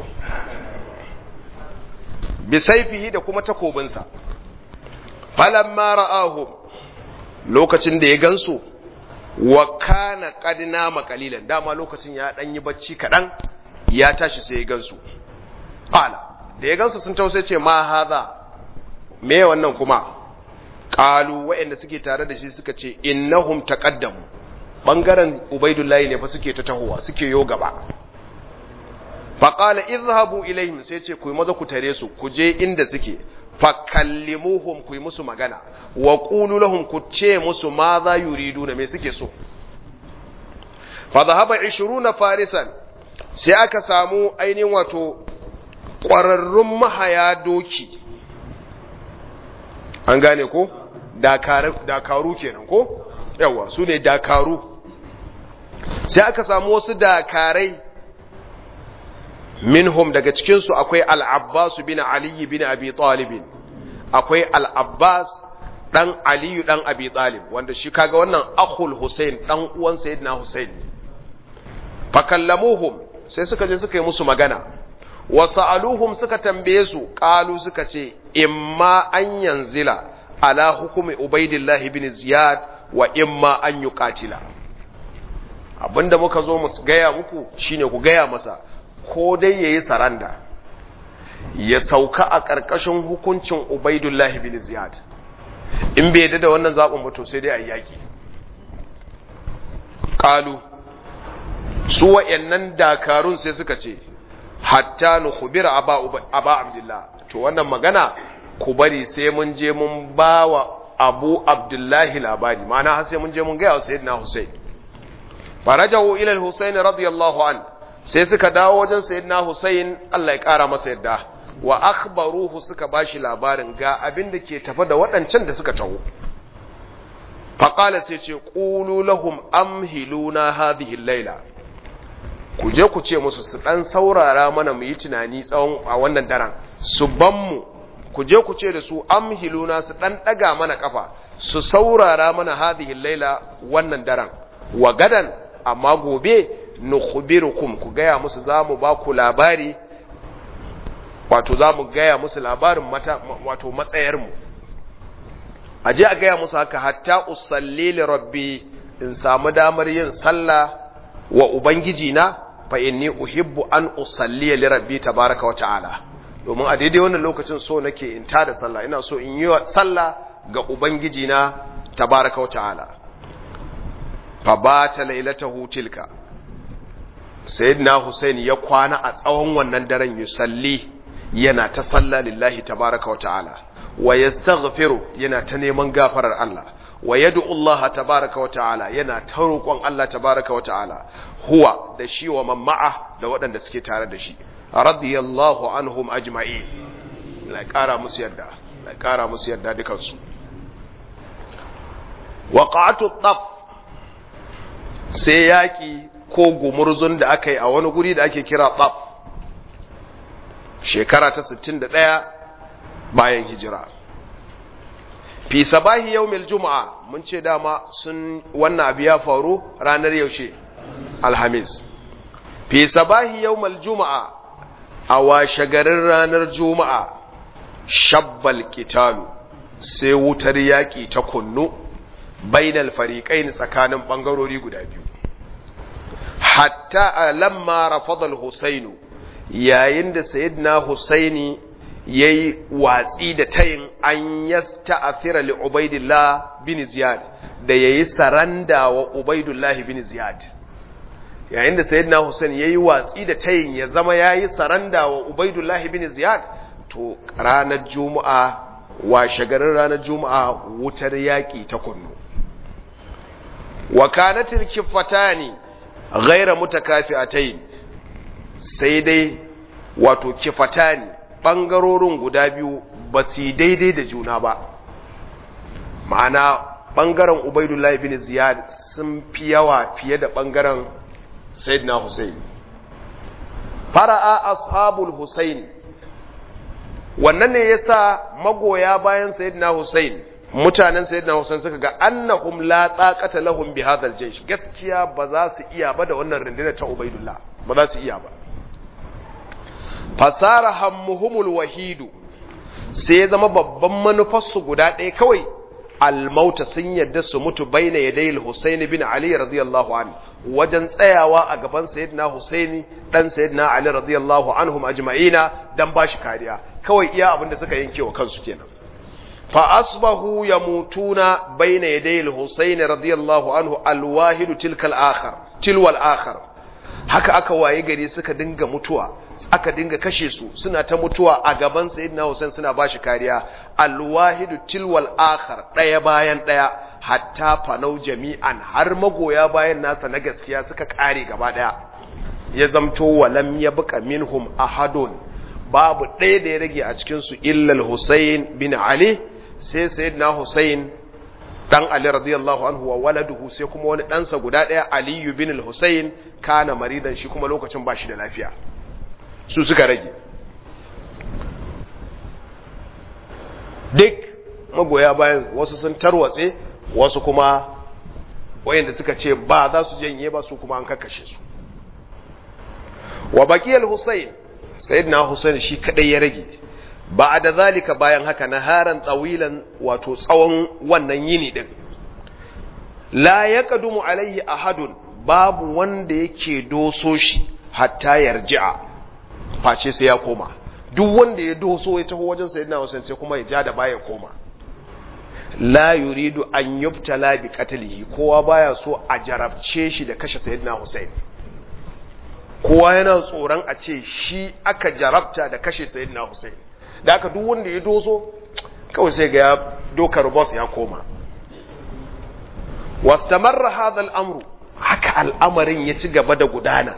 Bi saifihi, da kuma takobinsa. Falamma ra'ahum, lokacin da ya gansu, wa kana qad nama qalilan, dama lokacin ya dan yi bacci kadan, ya tashi sai ya gansu. Qala, da ya gansu sun tausaye ce ma hadha, me wannan kuma? Qalu, wa'anda suke tare da shi suka ce innahum taqaddamu, bangaren Ubaidullah ne fa suke ta tahowa, suke yo gaba. Fa qala idhhabu ilaihim, sai ce ku maza ku tare su, ku je inda suke. Fakallimuhum, ku yi musu magana, wa qulu lahum, ku ce musu ma za yuriduna, me suke so. Fa dhahaba ishruna farisan, sai aka samu ainihin wato ƙwararrun mahaya doki an gane ko dakaru kenan ko yawa su ne dakaru. Sai aka samu wasu dakarai minhum daga cikinsu akwai al-Abbas bin Ali bin Abi Talib, akwai al-Abbas dan Ali dan Abi Talib wanda shi kaga wannan akhul Hussein dan uwan sayyidina Hussein. Fakallamuhum sai suka je suka yi musu magana, wa sa'aluhum suka tambaye su, qalu suka ce imma an yanzila ala hukumi Ubaidillah ibn Ziyad wa imma an yuqatila. Abinda muka zo mu gaya muku shine ku gaya masa ko dai yayi saranda ya sauka a ƙarƙashin hukuncin Ubaidillah ibn Ziyad, in bai yadda da wannan zaɓin ba to sai dai a yaki. Qalu su wa'annan dakarun sai suka ce hatta nukhbira aba aba Abdullah, to wannan magana ku bari sai mun je mun bawa Abu Abdullahi labari, ma'ana har sai mun je mun ga wa sayyidina Husayn. Farajahu ila al-Husayn radiyallahu an, sai suka dawo wajen sayyidina Husayn Allah ya kara masa yadda, wa akhbaruhu suka bashi labarin ga abin da ke tafa da waɗancan da suka taho. Faqala sai ce qulu lahum amhiluna hadhihi al-laila, ku je ku ce musu su dan saurara mana mu yi tunani tsawon a wannan daren, su ban mu, ku je ku ce da su amhiluna su dan daga mana kafa, su saurara mana hadhihi al-laila wannan daren, wa gadan amma gobe nukhbirukum, ku gaya musu zamu ba ku labari, wato zamu gaya musu labarin mata wato matsayar mu. Aje a gaya musu haka hatta usalli li rabbi, in samu damar yin sallah wa ubangiji na, fa inni uhibbu an usalli li rabbi tabaaraka wa ta'ala, domin a daidai wannan lokacin so nake in tada sallah, ina so in yi sallah ga ubangiji na tabaaraka wa ta'ala. Fa bata lailatahu tilka, sayyidina Husayn ya kwana a tsawon wannan daren yusalli, yana ta sallah lillahi tabaaraka wa ta'ala, wa yastaghfiru, yana ta neman gafarar Allah, wa yad'u Allah tabaaraka wa ta'ala, yana ta roƙon Allah tabaaraka wa ta'ala, huwa da shi wa man ma'a, da waɗanda suke tare da shi, radiyallahu anhum ajma'in, la ƙara musu yadda, la ƙara musu yadda dukansu. Waqa'atu taf, sai yaki ko gumurzun da aka yi a wani guri da ake kira taf, shekara ta sittin da ɗaya bayan hijira. Fi sabahi yawmil juma'a, mun ce dama sun wannan abu ya faru ranar yaushe alhamis. Fi sabahi yawmil juma'a, a washe garin ranar juma'a, shabbal qitalu, sai wutar yaki ta kunnu bainal fariqain, tsakanin bangarori guda biyu. Hatta lamma rafada al-Husayn, yayin da sayyidina Husaini yayi watsi da tayin an yasta'thira li Ubaidillah bin Ziyad, da yayi saranda wa Ubaidillah bin Ziyad. Yayin da sayyidina Husain yayi watsi da tayin ya zama yayi saranda wa Ubaidillah bin Ziyad, to ranar Juma'a, washe garin ranar Juma'a, wutar yaki ta kunnu. Wa kanatil kifatani ghayra mutakafi'atayn, sai dai wato kifatani, ɓangarorin guda biyu ba su yi daidai da juna ba, ma'ana ɓangaren Ubaidullah bin Ziyad sun fi yawa fiye da ɓangaren Sayyidina Hussein. Fara'a ashabul Hussein, wannan ne yasa magoya bayan Sayyidina Hussein, mutanen Sayyidina Hussein suka ga annahum la taqata lahum bi hadha al-jaysh, gaskiya ba za su iya ba da wannan rundunar ta Ubaidullah, ba za su iya ba. Fasara hammuhumul wahidu, sai zama babban manufarsu guda ɗaya kawai, almauta, sun yadda su mutu baina yadayil Husaini bin Ali radiyallahu anhu, wajen tsayawa a gaban sayyidina Husaini dan sayyidina Ali radiyallahu anhum ajma'ina, dan bashi kariya, kawai iya abin da suka yanke wa kansu kenan. Fa asbahu yamutuna baina yadayil Husaini radiyallahu anhu alwahidu tilkal akhar tilwal akhar, haka aka waye gari suka dinga mutuwa, aka dinga kashe su, suna ta mutuwa a gaban sayyidina Hussein, suna bashi kariya, alwahidu tilwal akhar, daya bayan daya, hatta fanau jami'an, har magoya bayan nasa na gaskiya suka kare gaba daya. Ya zamto walam yabqa minhum ahadun, babu ɗaya da ya rage a cikin su illa al-Husayn bin Ali, sai sayyidina Hussein dan Ali radiyallahu anhu wa waladuhu sai kuma wani ɗansa guda ɗaya Ali bin al-Husayn kana maridan shi kuma lokacin ba shi da lafiya su suka rage duk magoya bayan wasu sun tarwatse wasu kuma wayanda suka ce ba za su janye ba su kuma an kakkashe su wa baqiyal Husayn sayyidina Husayn shi kadai ya rage ba da zalika bayan haka naharan tsawilan wato tsawon wannan yini din la yaqdumu alaihi ahadun babu wanda yake doso shi hatta yarji'a face sai ya koma duk wanda ya doso ya taho wajen sayyidina Hussein sai kuma ya ja da baya koma la yuridu an yubtala bi qatlihi kowa baya so a jarabce shi da kashe sayyidina Hussein kowa yana tsoron a ce shi aka jarabta da kashe sayyidina Hussein da aka duk wanda ya doso kawai sai ga ya dokar boss ya koma wastamarra hadha al-amru haka al'amarin ya ci gaba da gudana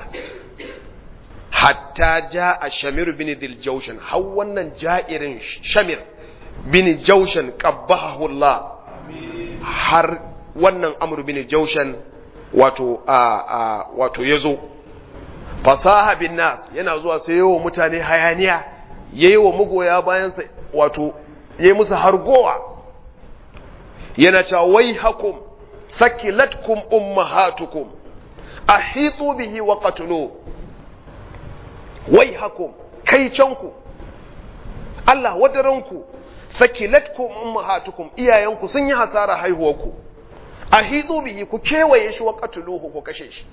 hatta jaa Shamir bin Dhil Jawshan har wannan ja'irin Shamir bin Jawshan qabbahu Allah har wannan Amr bin Jawshan wato a, a wato yazo fasaha bin nas yana zuwa sai yawo mutane hayaniya yayi wa magoya bayansa wato yayi musu hargowa yana cewa wai hakum sakilatkum ummahatukum ahitu bihi wa qatlu wai hakum kai canku Allah wadaranku sakilatkum ummahatukum iyayenku sun yi hasara haihuwarku ahitu bihi ku kewaye shi wa qatluhu ku kashe shi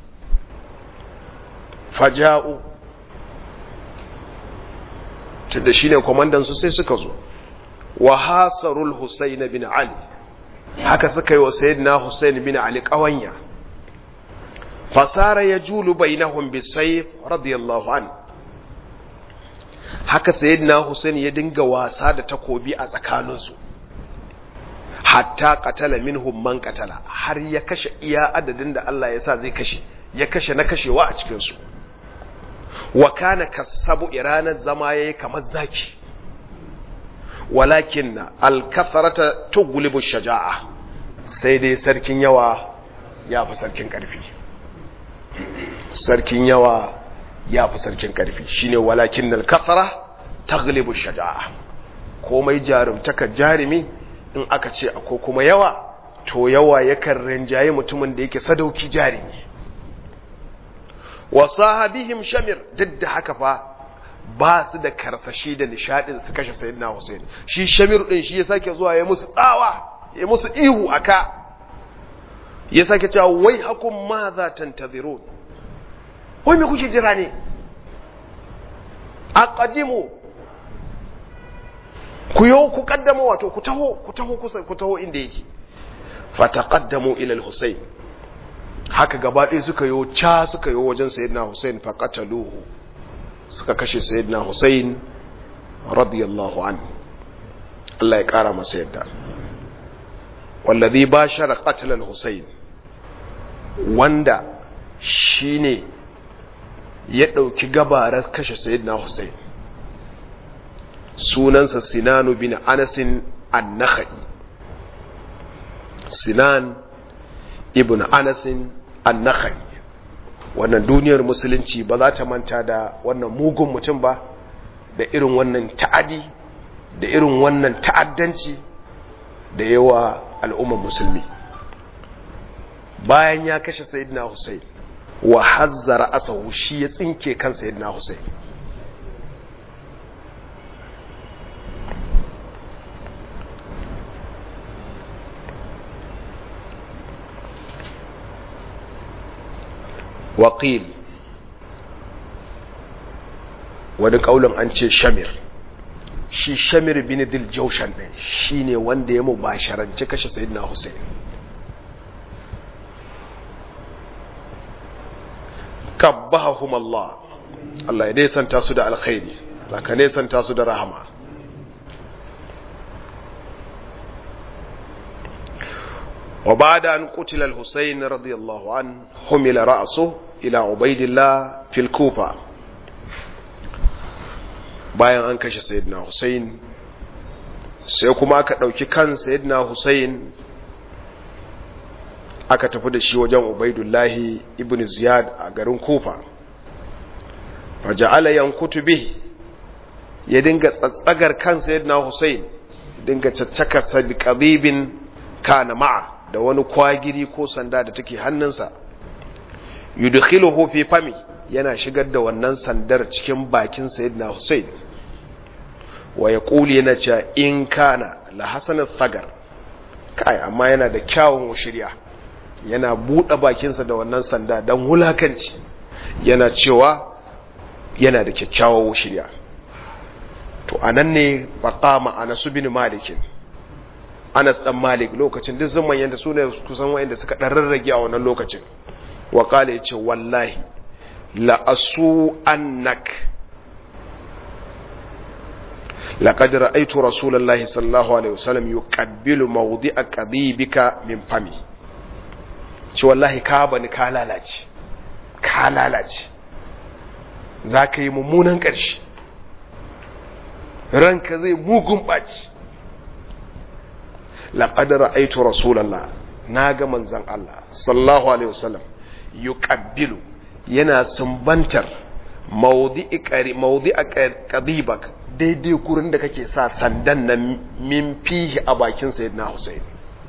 faja'u tunda shine komandan su sai suka zo wa hasarul Husayn bin Ali haka suka yi wa sayyidina Husayn bin Ali kawanya fasara yajulu bainahum bisayf radiyallahu an haka sayyidina Husayn ya dinga wasa da takobi a tsakaninsu hatta qatala minhum man qatala har ya kashe iya adadin da Allah ya sa zai kashe ya kashe na kashewa a cikin su wa kana kasabu iranar zama yayi kamar zaki walakin al-kathrata tughlibu shaja'a sai dai sarkin yawa ya fi sarkin karfi sarkin yawa ya fi sarkin karfi shine walakin al-kathra taghlibu shaja'a komai jarumtaka jarimi in aka ce akwai kuma yawa to yawa yakan rinjaye mutumin da yake sadauki jarimi wa sahabihim Shamir duk da haka fa ba su da karsashi da nishadin su kashe sayyidina Hussein shi Shamir din shi ya sake zuwa ya musu tsawa ya musu ihu aka ya sake cewa wai hakum ma za tantazirun wai me kuke jira ne aqdimu ku yo ku kaddama wato ku taho ku taho kusa ku taho inda yake fataqaddamu ila al-Husayn haka gaba ɗaya suka yo ca suka yo wajen sayyidina Hussein faqataluhu suka kashe sayyidina Hussein radiyallahu anhu Allah ya kara masa yadda wallazi bashara qatl al-Husayn wanda shine ya dauki gabarar kashe sayyidina Hussein sunansa Sinan bin Anas an-Nakhai Sinan ibn Anas an-Nakhai wannan duniyar musulunci ba za ta manta da wannan mugun mutum ba da irin wannan ta'adi da irin wannan ta'addanci da yawa al'ummar musulmi bayan ya kashe sayyidina Hussein wa hazzara asahu shi ya tsinke kan sayyidina Hussein waƙil wani ƙaunin an ce Shamir shi Shamir bin Dhil Jawshan ɗin shi ne wanda ya mubasharanci kashe sayyidina Hussein kabbahum Allah Allah ya nesanta su da alkhairi Allah ka nesanta su da rahama وبعد أن قتل الحسين رضي الله عنه حمل رأسه إلى عبيد الله في الكوفة bayan an kashe sayyidina Hussein sai kuma aka ɗauki kan sayyidina Hussein aka tafi da shi wajen Ubaidullahi ibn Ziyad a garin Kufa. Faja'ala yankutu bihi, ya dinga tsatsagar kan sayyidina Hussein, ya dinga caccaka sa bi qadibin kana ma'a, da wani kwagiri ko sanda da take hannunsa. Yudkhiluhu fi fami, yana shigar da wannan sandar cikin bakin sayyidina Hussein. Wa yaqulu, yana cewa in kana la hasanat thagar, kai amma yana da kyawun shirya. Yana buɗe bakinsa da wannan sanda don wulakanci, yana cewa yana da kyakkyawar shirya. To anan ne faqama Anas bin Malik, Anas dan Malik, lokacin duk zaman yanda sune kusan wayanda suka dan rarrage a wannan lokacin, wa qala yace wallahi la asu annak laqad ra'aytu rasulullahi sallallahu alaihi wasallam yuqabbilu mawdi'a qadibika min fami. Ci wallahi ka bani ka lalace, ka lalace, za ka yi mummunan ƙarshe, ranka zai mugun ɓaci. laƙadar aitu rasulallah, na ga manzan Allah sallallahu alaihi wasallam yuqabbilu, yana sumbantar mawdi'i qadibak, daidai gurin da kake sa sandan nan min fihi a bakin sayyidina Hussein.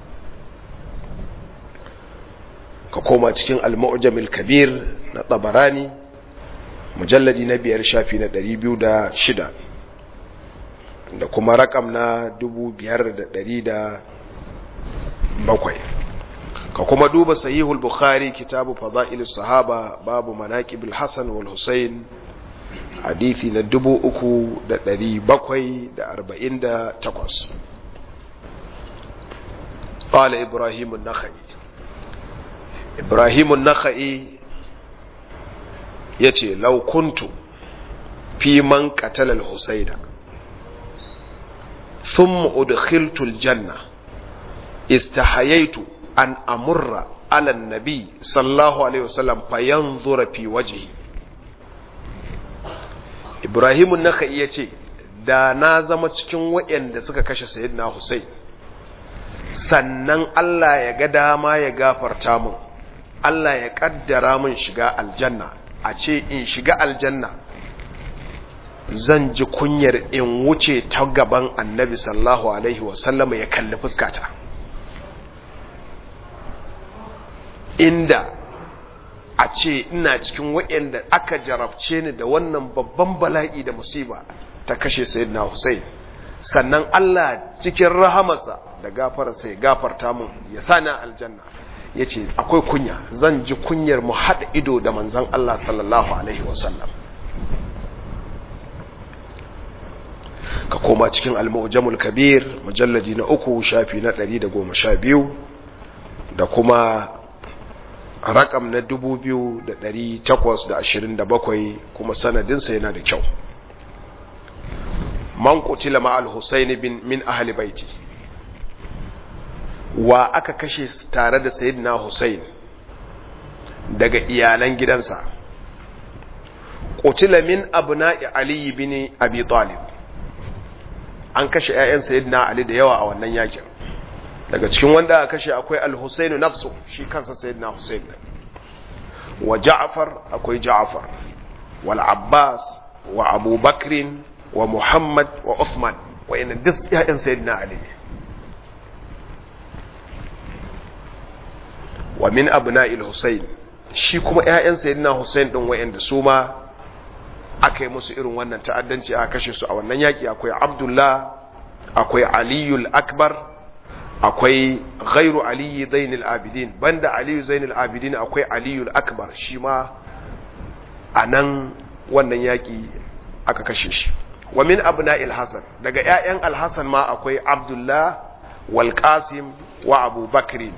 Ka koma cikin al-Mu'jam al-Kabir na Tabarani, mujalladi na biyar shafi na ɗari biyu da shida, da kuma rakam na dubu biyar da ɗari da bakwai. Ka kuma duba sahihul Bukhari, kitabu fada'il sahaba, babu manaqib al-Hasan wal Husayn, hadithi na dubu uku da ɗari bakwai da arba'in da takwas. Qala Ibrahim an-Nakhai, Ibrahim an-Nakhai yace law kuntu fi man qatala al-Husayna thumma udkhiltu al-janna istahayaitu an amurra ala an-nabi sallallahu alaihi wasallam fayanzura fi wajhi. Ibrahim an-Nakhai yace da na zama cikin waɗanda suka kashe sayyidina Husayn, sannan Allah ya ga dama ya gafarta mun, Allah ya kaddara mun shiga aljanna, a ce in shiga aljanna zan ji kunyar in wuce ta gaban annabi sallallahu alaihi wasallama ya kalli fuskata. Inda a ce ina cikin waɗanda aka jarabce ni da wannan babban bala'i da musiba ta kashe sayyidina Hussein, sannan Allah cikin rahamarsa da gafararsa ya gafarta mun ya sani aljanna, ya ce akwai kunya, zan ji kunyar mu haɗa ido da manzan Allah sallallahu alaihi wasallam. Ka koma cikin al-Mu'jamul Kabir, mujalladi na uku shafi na ɗari da goma sha biyu, da kuma rakam na dubu biyu da ɗari takwas da ashirin da bakwai, kuma sanadinsa yana da kyau. Man qutila ma al-Husayn bin min ahli baiti, wa aka kashe tare da sayyidina Hussein daga iyalan gidansa. Qutila min abna'i Ali bin Abi Talib, an kashe ƴaƴan sayyidina Ali da yawa a wannan yakin. Daga cikin wanda aka kashe akwai al-Husayn nafsu, shi kansa sayyidina Hussein, wa Ja'far, akwai Ja'far, wal Abbas, wa Abu Bakr, wa Muhammad, wa Uthman, wa inna duk ƴaƴan sayyidina Ali. Wa min abna'il Husayn, shi kuma ƴaƴan sayyidina Hussein din wayanda su ma aka yi musu irin wannan ta'addanci aka kashe su a wannan yaki, akwai Abdullah, akwai Aliyul Akbar, akwai ghairu Ali Zainul Abidin, banda Ali Zainul Abidin akwai Aliyul Akbar, shi ma anan wannan yaki aka kashe shi. Wa min abna'il Hasan, daga ƴaƴan Al-Hasan ma akwai Abdullah wal Qasim wa Abu Bakr.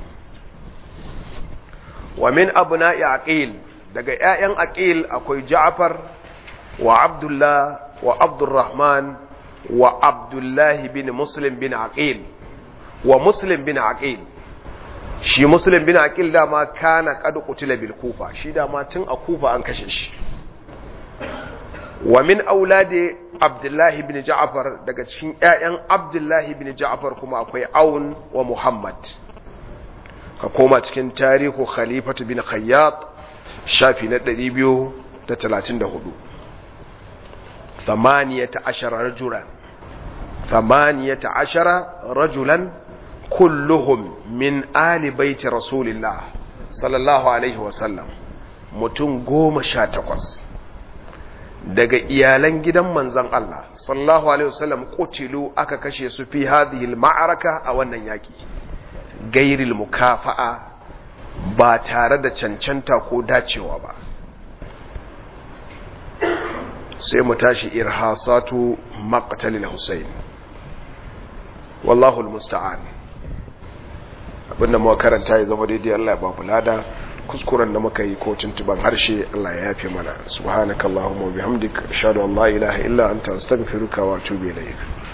Wa min abna'i Aqil, daga ƴaƴan Aqil akwai Ja'far wa Abdullah wa Abdurrahman wa Abdullah bin Muslim bin Aqil wa Muslim bin Aqil. Shi Muslim bin Aqil dama kana qad qutila bil Kufa, shi dama tun a Kufa an kashe shi. wa min auladi abdullahi bin ja'far, daga cikin ƴaƴan abdullahi bin ja'far kuma akwai aun wa muhammad. ka koma cikin tarihu khalifatu bin khayyat shafi na ɗari biyu da talatin da hudu. thamaniyata ashara rajulan thamaniyata ashara rajulan kulluhum min ali baiti rasulillah sallallahu alaihi wasallam, mutum goma sha takwas daga iyalan gidan manzon Allah sallallahu alaihi wasallam kutilu aka kashe su fi hadhihi al-ma'araka a wannan yaki, gairil mukafa'a, ba tare da cancanta ko dacewa ba. sai mu tashi irhasatu maqtalil Husayn, wallahu almusta'an. abinda muka karanta ya zama daidai Allah ya ba mu lada, kuskuren da muka yi ko tuntuban harshe Allah ya yafe mana. subhanakallahumma wa bihamdika ashhadu an la ilaha illa anta astaghfiruka wa atubu ilayk.